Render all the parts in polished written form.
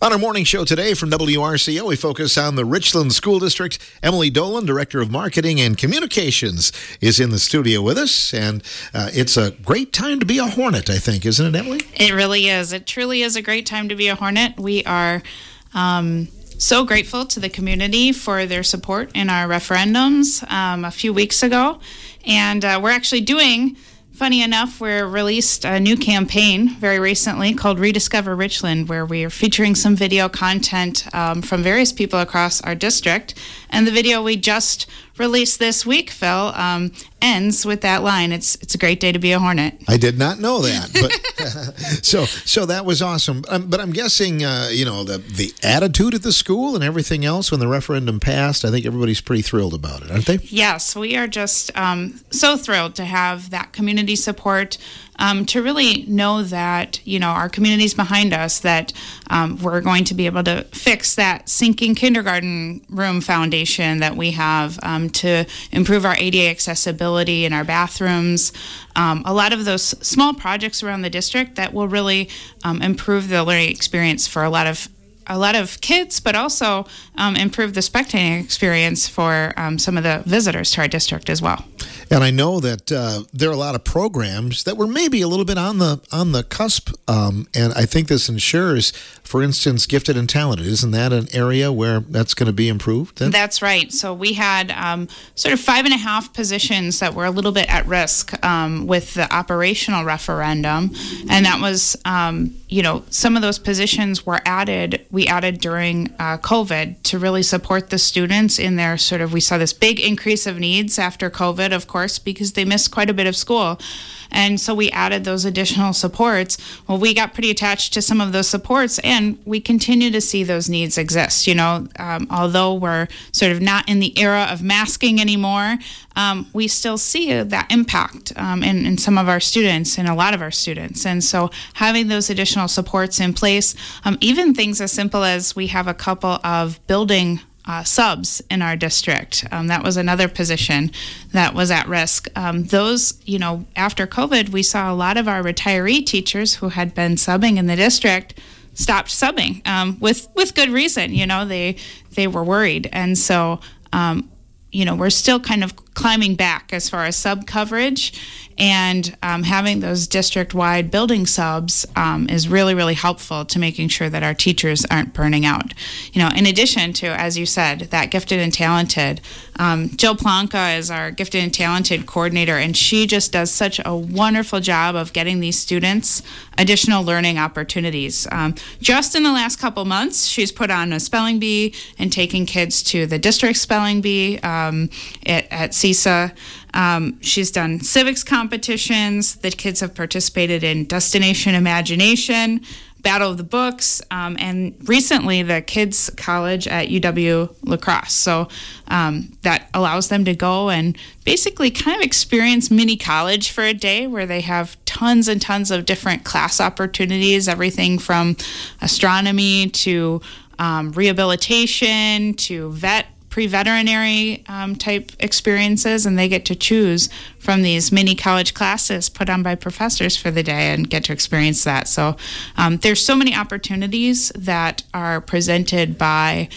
On our morning show today from WRCO, we focus on the Richland School District. Emily Dolan, Director of Marketing and Communications, is in the studio with us. And it's a great time to be a Hornet, I think, isn't it, Emily? It really is. It truly is a great time to be a Hornet. We are so grateful to the community for their support in our referendums a few weeks ago. And we're actually doing... Funny enough, we released a new campaign very recently called Rediscover Richland, where we are featuring some video content from various people across our district. And the video we just released this week, Phil, ends with that line. It's a great day to be a Hornet. I did not know that. But so that was awesome. But I'm guessing, the attitude at the school and everything else when the referendum passed, I think everybody's pretty thrilled about it, aren't they? Yes, we are just so thrilled to have that community support, to really know that, our community's behind us, that we're going to be able to fix that sinking kindergarten room foundation that we have, to improve our ADA accessibility in our bathrooms. A lot of those small projects around the district that will really improve the learning experience for a lot of kids, but also improve the spectating experience for some of the visitors to our district as well. And I know that there are a lot of programs that were maybe a little bit on the cusp, and I think this ensures, for instance, gifted and talented. Isn't that an area where that's going to be improved then? That's right. So we had sort of 5.5 positions that were a little bit at risk with the operational referendum, and that was, some of those positions were we added during COVID to really support the students in their we saw this big increase of needs after COVID, of course, because they missed quite a bit of school. And so we added those additional supports. Well, we got pretty attached to some of those supports, and we continue to see those needs exist. Although we're sort of not in the era of masking anymore, we still see that impact in some of our students and a lot of our students. And so having those additional supports in place, even things as simple as we have a couple of building subs in our district. That was another position that was at risk. Those, after COVID, we saw a lot of our retiree teachers who had been subbing in the district stopped subbing with good reason. They were worried. And so, we're still kind of climbing back as far as sub coverage, and having those district-wide building subs is really, really helpful to making sure that our teachers aren't burning out. In addition to, as you said, that gifted and talented, Jill Plonka is our gifted and talented coordinator, and she just does such a wonderful job of getting these students additional learning opportunities. Just in the last couple months, she's put on a spelling bee and taking kids to the district spelling bee at CISA. She's done civics competitions. The kids have participated in Destination Imagination, Battle of the Books, and recently the Kids College at UW La Crosse. So that allows them to go and basically kind of experience mini college for a day, where they have tons and tons of different class opportunities, everything from astronomy to rehabilitation to pre-veterinary type experiences, and they get to choose from these mini college classes put on by professors for the day and get to experience that. So there's so many opportunities that are presented by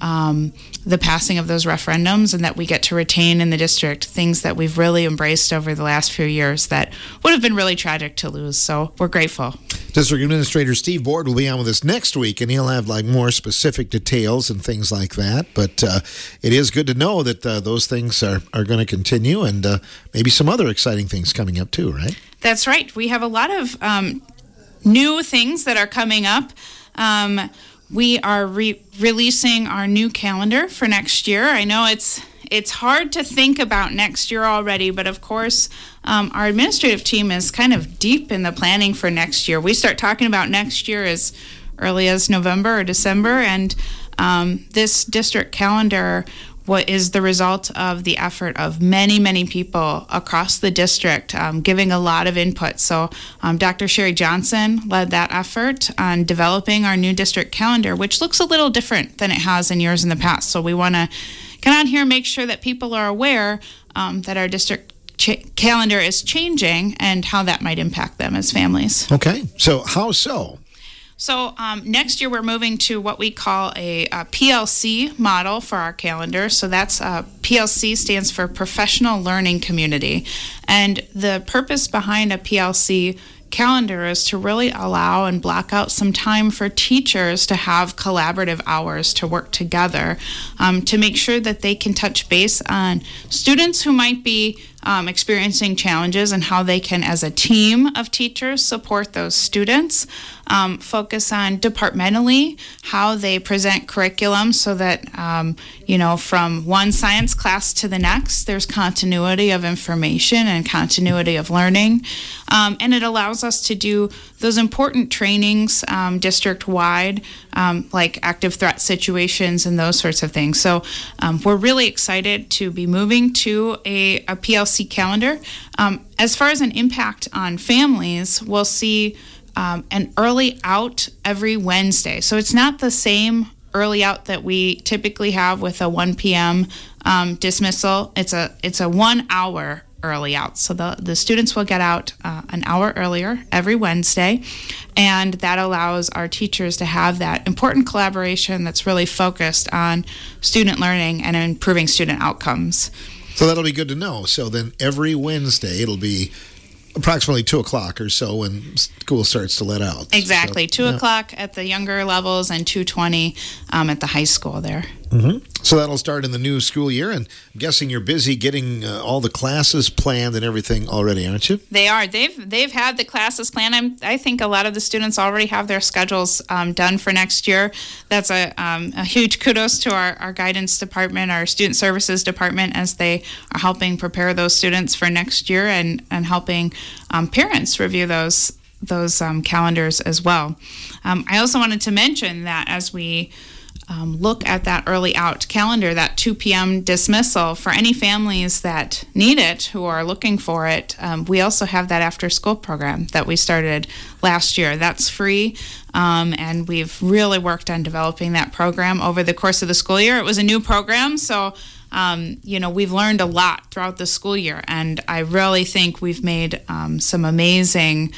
the passing of those referendums, and that we get to retain in the district, things that we've really embraced over the last few years that would have been really tragic to lose. So we're grateful. District Administrator Steve Board will be on with us next week, and he'll have more specific details and things like that. But it is good to know that those things are going to continue, and maybe some other exciting things coming up too, right? That's right. We have a lot of new things that are coming up. We are releasing our new calendar for next year. I know it's hard to think about next year already, but of course, our administrative team is kind of deep in the planning for next year. We start talking about next year as early as November or December, and this district calendar is the result of the effort of many, many people across the district giving a lot of input. So Dr. Sherry Johnson led that effort on developing our new district calendar, which looks a little different than it has in years in the past. So we want to get on here and make sure that people are aware that our district calendar is changing and how that might impact them as families. Okay. So how so? So next year we're moving to what we call a PLC model for our calendar. So that's PLC stands for Professional Learning Community. And the purpose behind a PLC calendar is to really allow and block out some time for teachers to have collaborative hours to work together to make sure that they can touch base on students who might be experiencing challenges and how they can, as a team of teachers, support those students. Focus on departmentally how they present curriculum so that, from one science class to the next, there's continuity of information and continuity of learning. And it allows us to do those important trainings district-wide, like active threat situations and those sorts of things. So we're really excited to be moving to a PLC calendar. As far as an impact on families, we'll see an early out every Wednesday. So it's not the same early out that we typically have with a 1 p.m. Dismissal. It's a 1 hour early out. So the students will get out an hour earlier every Wednesday, and that allows our teachers to have that important collaboration that's really focused on student learning and improving student outcomes. So that'll be good to know. So then every Wednesday it'll be approximately 2 o'clock or so when school starts to let out. Exactly. So, 2 o'clock at the younger levels and 2:20 at the high school there. Mm-hmm. So that'll start in the new school year, and I'm guessing you're busy getting all the classes planned and everything already, aren't you? They are. They've had the classes planned. I think a lot of the students already have their schedules done for next year. That's a huge kudos to our guidance department, our student services department, as they are helping prepare those students for next year and helping parents review those calendars as well. I also wanted to mention that as we look at that early out calendar, that 2 p.m. dismissal, for any families that need it, who are looking for it, we also have that after school program that we started last year. That's free, and we've really worked on developing that program over the course of the school year. It was a new program, so we've learned a lot throughout the school year, and I really think we've made some amazing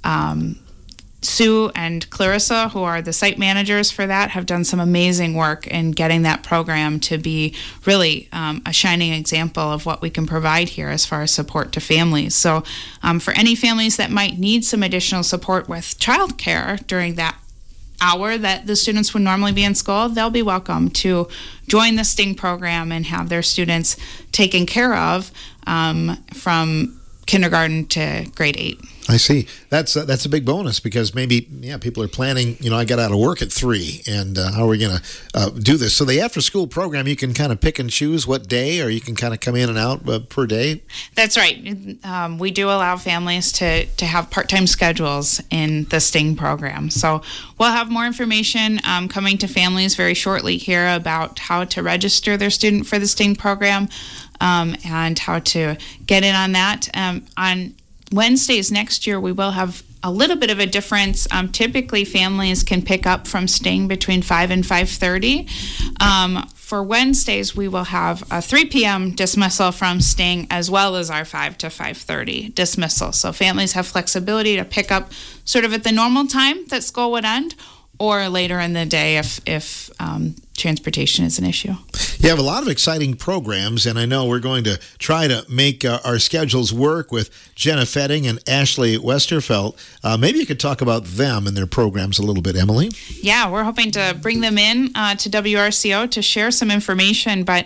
Sue and Clarissa, who are the site managers for that, have done some amazing work in getting that program to be really a shining example of what we can provide here as far as support to families. So for any families that might need some additional support with childcare during that hour that the students would normally be in school, they'll be welcome to join the STING program and have their students taken care of from kindergarten to grade 8. I see. That's a big bonus because maybe people are planning. I got out of work at 3, and how are we going to do this? So the after school program, you can kind of pick and choose what day, or you can kind of come in and out per day. That's right. We do allow families to have part-time schedules in the STING program. So we'll have more information coming to families very shortly here about how to register their student for the STING program and how to get in on that. On Wednesdays next year, we will have a little bit of a difference. Typically, families can pick up from STING between 5 and 5:30. For Wednesdays, we will have a 3 p.m. dismissal from STING as well as our 5 to 5:30 dismissal. So families have flexibility to pick up sort of at the normal time that school would end, or later in the day if transportation is an issue. You have a lot of exciting programs, and I know we're going to try to make our schedules work with Jenna Fetting and Ashley Westerfelt. Maybe you could talk about them and their programs a little bit, Emily. Yeah, we're hoping to bring them in to WRCO to share some information, but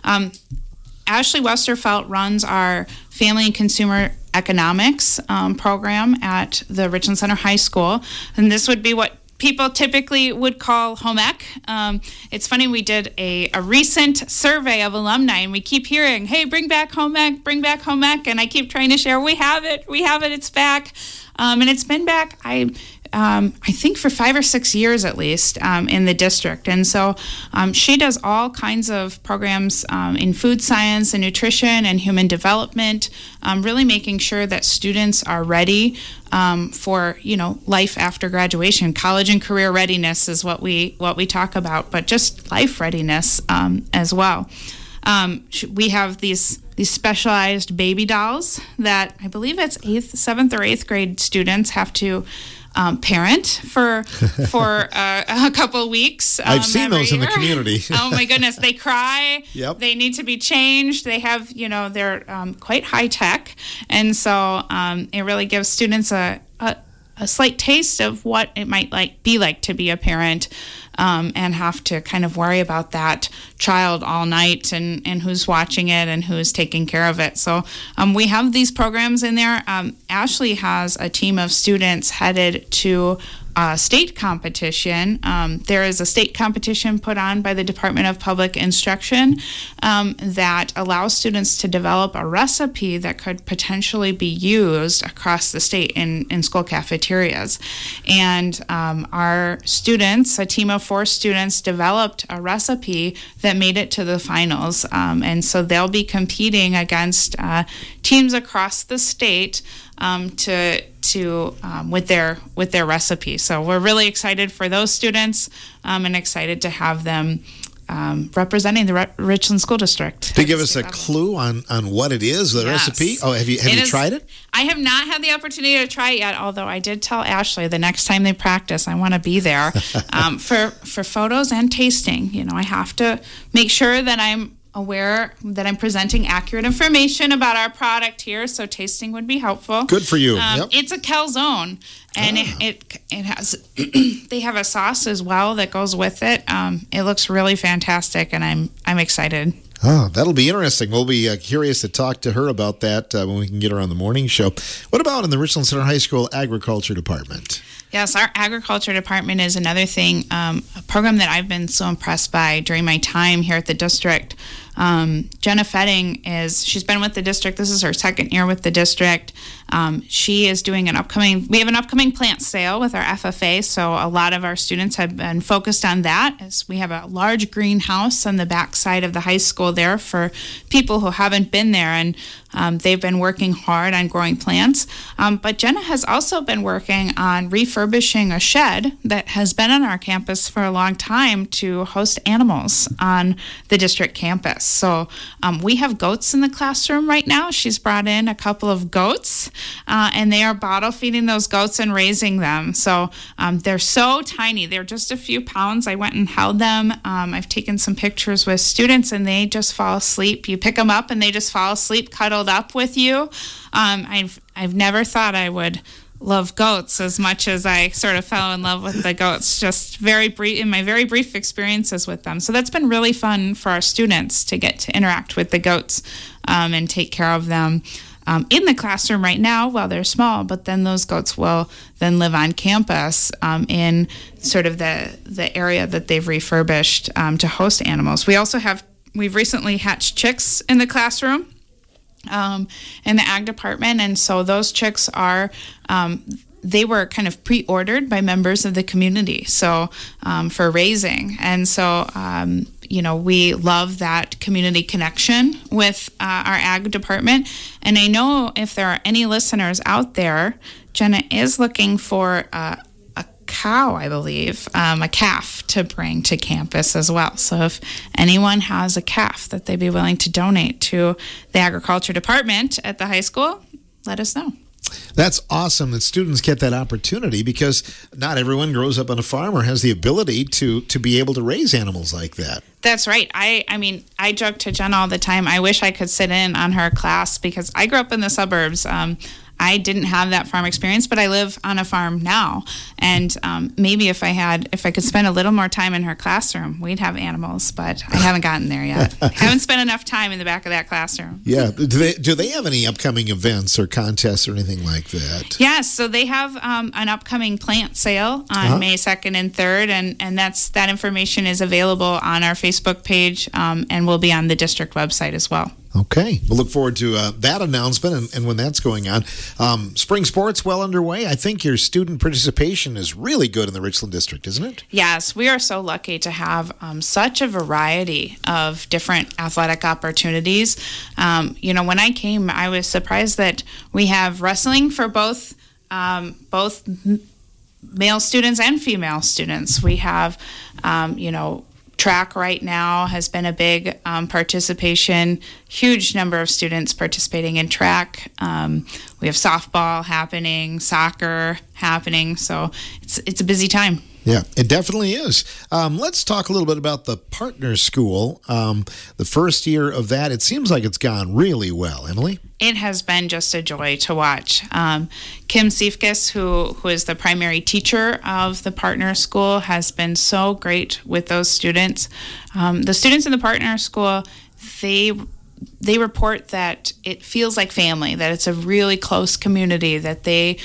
Ashley Westerfelt runs our Family and Consumer Economics program at the Richland Center High School, and this would be what people typically would call home ec. It's funny, we did a recent survey of alumni, and we keep hearing, hey, bring back home ec, and I keep trying to share, we have it, it's back. And it's been back, I think for 5 or 6 years at least in the district. And so she does all kinds of programs in food science and nutrition and human development, really making sure that students are ready for life after graduation. College and career readiness is what we talk about, but just life readiness as well. We have these specialized baby dolls that I believe it's 7th or 8th grade students have to parent for a couple of weeks. I've seen those in the year. community. Oh my goodness, they cry. Yep. They need to be changed. They have, they're quite high tech, and so it really gives students a slight taste of what it might be like to be a parent, and have to kind of worry about that child all night and who's watching it and who's taking care of it. So we have these programs in there. Ashley has a team of students headed to state competition. There is a state competition put on by the Department of Public Instruction that allows students to develop a recipe that could potentially be used across the state in school cafeterias. And our students, a team of 4 students, developed a recipe that made it to the finals. And so they'll be competing against teams across the state with their recipe. So we're really excited for those students, and excited to have them representing the Richland School District. To give us a clue on what it is, the recipe. Oh, have you tried it? I have not had the opportunity to try it yet, although I did tell Ashley the next time they practice, I want to be there for photos and tasting. I have to make sure that I'm aware that I'm presenting accurate information about our product here, so tasting would be helpful. Good for you. Yep. It's a calzone, and it has they have a sauce as well that goes with it. It looks really fantastic, and I'm excited. Oh, that'll be interesting. We'll be curious to talk to her about that when we can get her on the morning show. What about in the Richland Center High School Agriculture Department? Yes, our agriculture department is another thing, a program that I've been so impressed by during my time here at the district. Jenna Fetting she's been with the district. This is her second year with the district. She is doing we have an upcoming plant sale with our FFA, so a lot of our students have been focused on that, as we have a large greenhouse on the back side of the high school there for people who haven't been there, and they've been working hard on growing plants. But Jenna has also been working on refurbishing a shed that has been on our campus for a long time to host animals on the district campus. So we have goats in the classroom right now. She's brought in a couple of goats, and they are bottle feeding those goats and raising them. So they're so tiny. They're just a few pounds. I went and held them. I've taken some pictures with students, and they just fall asleep. You pick them up, and they just fall asleep, cuddled up with you. I've never thought I would love goats as much as I sort of fell in love with the goats just in my very brief experiences with them. So that's been really fun for our students to get to interact with the goats and take care of them in the classroom right now while they're small, but then those goats will then live on campus in sort of the area that they've refurbished to host animals. We've recently hatched chicks in the classroom. In the ag department, and so those chicks they were kind of pre-ordered by members of the community, so for raising, and so we love that community connection with our ag department. And I know if there are any listeners out there, Jenna is looking for a cow, I believe, a calf to bring to campus as well. So if anyone has a calf that they'd be willing to donate to the agriculture department at the high school, let us know. That's awesome that students get that opportunity, because not everyone grows up on a farm or has the ability to be able to raise animals like that. That's right. I joke to Jen all the time, I wish I could sit in on her class, because I grew up in the suburbs. I didn't have that farm experience, but I live on a farm now. And maybe if I could spend a little more time in her classroom, we'd have animals, but I haven't gotten there yet. I haven't spent enough time in the back of that classroom. Yeah. Do they have any upcoming events or contests or anything like that? Yes. So they have an upcoming plant sale on May 2nd and 3rd, and that information is available on our Facebook page and will be on the district website as well. Okay. We'll look forward to that announcement and when that's going on. Spring sports well underway. I think your student participation is really good in the Richland District, isn't it? Yes. We are so lucky to have such a variety of different athletic opportunities. When I came, I was surprised that we have wrestling for both male students and female students. We have, Track right now has been a big participation, huge number of students participating in track. We have softball happening, soccer happening, so it's a busy time. Yeah, it definitely is. Let's talk a little bit about the partner school. The first year of that, it seems like it's gone really well. Emily? It has been just a joy to watch. Kim Siefkes, who is the primary teacher of the partner school, has been so great with those students. The students in the partner school, they report that it feels like family, that it's a really close community, that they,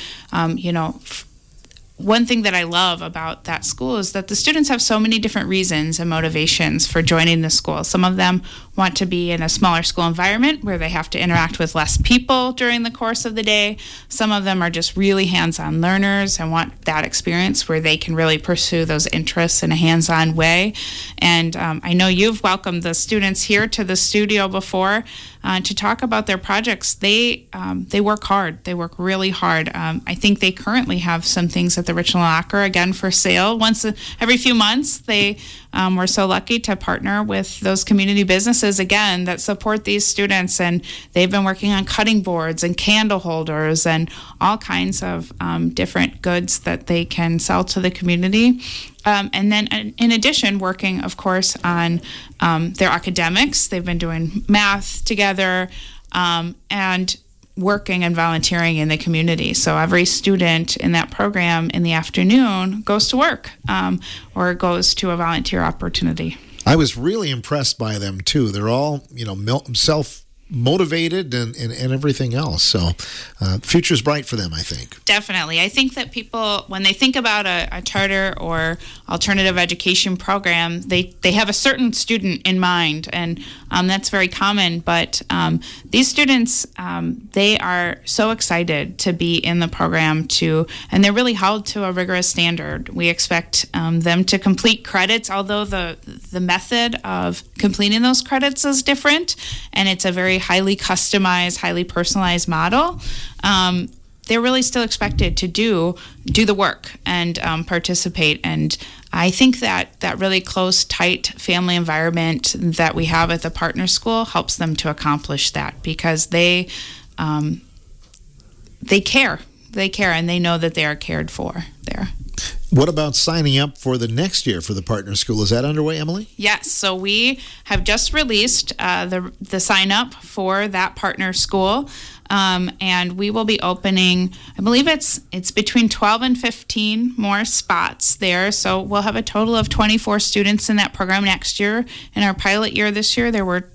one thing that I love about that school is that the students have so many different reasons and motivations for joining the school. Some of them want to be in a smaller school environment where they have to interact with less people during the course of the day. Some of them are just really hands-on learners and want that experience where they can really pursue those interests in a hands-on way. And I know you've welcomed the students here to the studio before to talk about their projects. They work hard. They work really hard. I think they currently have some things at the Richland Locker, again, for sale. Once every few months, they were so lucky to partner with those community businesses, again, that support these students. And they've been working on cutting boards and candle holders and all kinds of different goods that they can sell to the community. And then in addition, working, of course, on their academics. They've been doing math together and working and volunteering in the community. So every student in that program in the afternoon goes to work or goes to a volunteer opportunity. I was really impressed by them, too. They're all, self-motivated and everything else. So future's bright for them, I think. Definitely. I think that people, when they think about a charter or alternative education program, they have a certain student in mind, and that's very common. But these students, they are so excited to be in the program and they're really held to a rigorous standard. We expect them to complete credits, although the method of completing those credits is different, and it's a very highly customized, highly personalized model. They're really still expected to do the work and participate. And I think that really close, tight family environment that we have at the partner school helps them to accomplish that, because they care. They care, and they know that they are cared for there. What about signing up for the next year for the partner school? Is that underway, Emily? Yes. So we have just released the sign up for that partner school. And we will be opening, I believe it's between 12 and 15 more spots there. So we'll have a total of 24 students in that program next year. In our pilot year this year, there were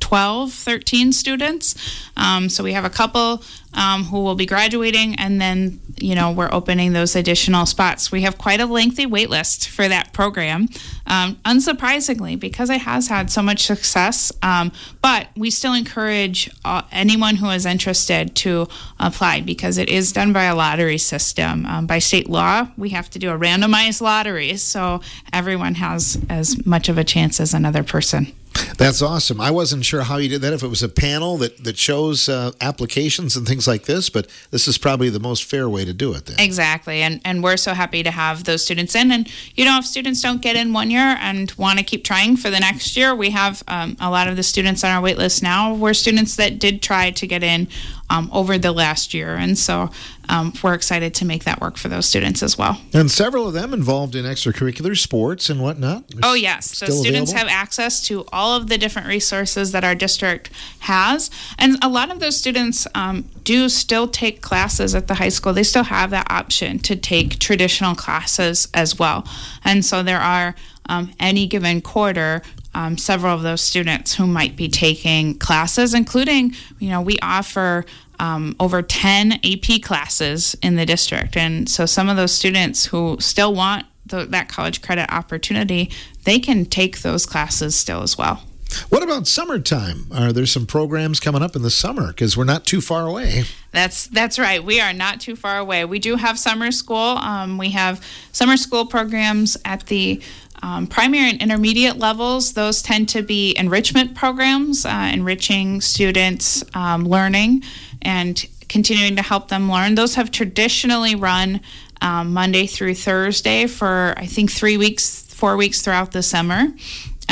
13 students. So we have a couple who will be graduating, and then, we're opening those additional spots. We have quite a lengthy wait list for that program, unsurprisingly, because it has had so much success. But we still encourage anyone who is interested to apply, because it is done by a lottery system. By state law, we have to do a randomized lottery, so everyone has as much of a chance as another person. That's awesome. I wasn't sure how you did that, if it was a panel that shows applications and things like this, but this is probably the most fair way to do it then. Exactly, and we're so happy to have those students in. And, if students don't get in one year and want to keep trying for the next year, we have a lot of the students on our wait list now were students that did try to get in over the last year. And so we're excited to make that work for those students as well. And several of them involved in extracurricular sports and whatnot. Oh, yes. So students have access to all of the different resources that our district has. And a lot of those students do still take classes at the high school. They still have that option to take traditional classes as well. And so there are any given quarter several of those students who might be taking classes, including, we offer over 10 AP classes in the district. And so some of those students who still want that college credit opportunity, they can take those classes still as well. What about summertime? Are there some programs coming up in the summer? Because we're not too far away. That's right. We are not too far away. We do have summer school. We have summer school programs at the primary and intermediate levels. Those tend to be enrichment programs, enriching students' learning and continuing to help them learn. Those have traditionally run Monday through Thursday for, I think, 4 weeks throughout the summer.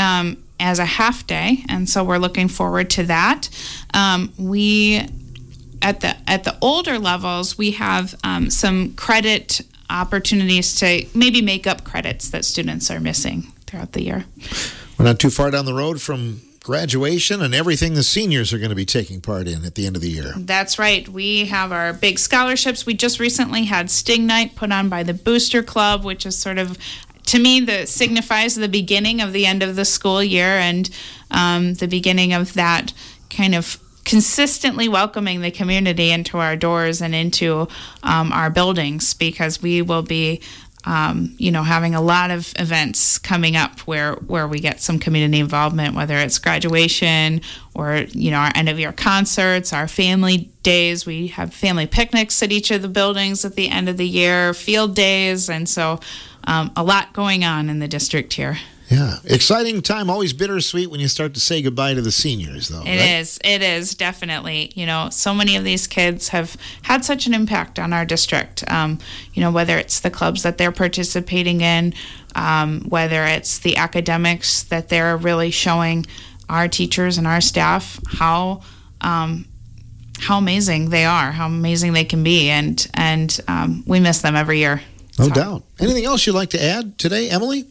as a half day, and so we're looking forward to that. We at the older levels, we have some credit opportunities to maybe make up credits that students are missing throughout the year. We're not too far down the road from graduation and everything the seniors are going to be taking part in at the end of the year. That's right. We have our big scholarships. We just recently had Sting Night put on by the Booster Club, which is sort of, to me, that signifies the beginning of the end of the school year and the beginning of that kind of consistently welcoming the community into our doors and into our buildings, because we will be having a lot of events coming up where we get some community involvement, whether it's graduation or, our end of year concerts, our family days. We have family picnics at each of the buildings at the end of the year, field days, and so a lot going on in the district here. Yeah. Exciting time, always bittersweet when you start to say goodbye to the seniors, though. It is, definitely. So many of these kids have had such an impact on our district, whether it's the clubs that they're participating in, whether it's the academics that they're really showing our teachers and our staff how amazing they are, how amazing they can be, and we miss them every year. No doubt. Anything else you'd like to add today, Emily?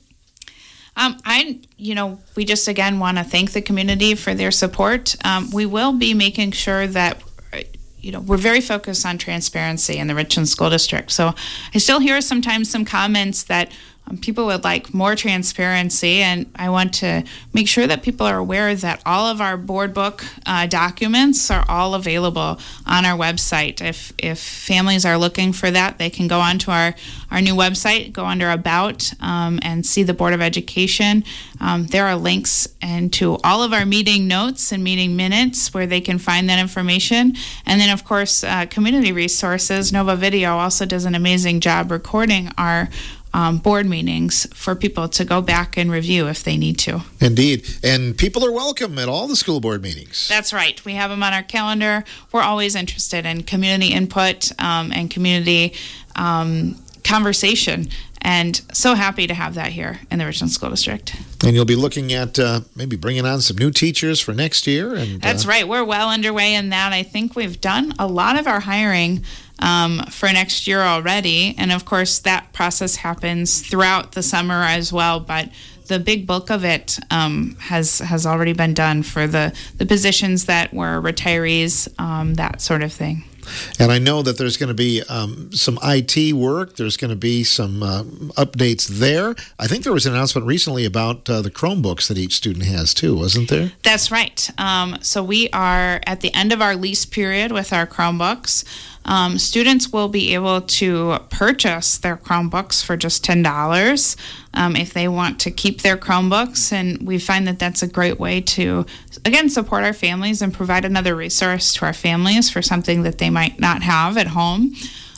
We just again want to thank the community for their support. We will be making sure that, we're very focused on transparency in the Richland School District. So I still hear sometimes some comments that people would like more transparency, and I want to make sure that people are aware that all of our board book documents are all available on our website. If families are looking for that, they can go onto our new website, go under About, and see the Board of Education. There are links into all of our meeting notes and meeting minutes where they can find that information. And then, of course, community resources. Nova Video also does an amazing job recording our board meetings for people to go back and review if they need to. Indeed. And people are welcome at all the school board meetings. That's right. We have them on our calendar. We're always interested in community input and community conversation. And so happy to have that here in the Richland School District. And you'll be looking at maybe bringing on some new teachers for next year. And that's right. We're well underway in that. I think we've done a lot of our hiring for next year already. And of course, that process happens throughout the summer as well. But the big bulk of it has already been done for the positions that were retirees, that sort of thing. And I know that there's going to be some IT work. There's going to be some updates there. I think there was an announcement recently about the Chromebooks that each student has too, wasn't there? That's right. So we are at the end of our lease period with our Chromebooks. Students will be able to purchase their Chromebooks for just $10 if they want to keep their Chromebooks, and we find that that's a great way to, again, support our families and provide another resource to our families for something that they might not have at home.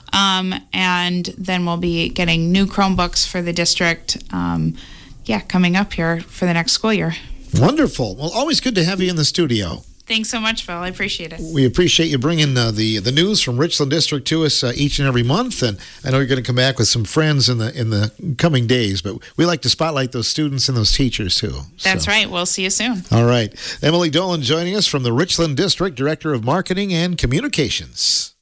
And then we'll be getting new Chromebooks for the district, coming up here for the next school year. Wonderful. Well, always good to have you in the studio. Thanks so much, Phil. I appreciate it. We appreciate you bringing the news from Richland District to us each and every month, and I know you're going to come back with some friends in the coming days, but we like to spotlight those students and those teachers too. That's right. We'll see you soon. All right. Emily Dolan joining us from the Richland District, Director of Marketing and Communications.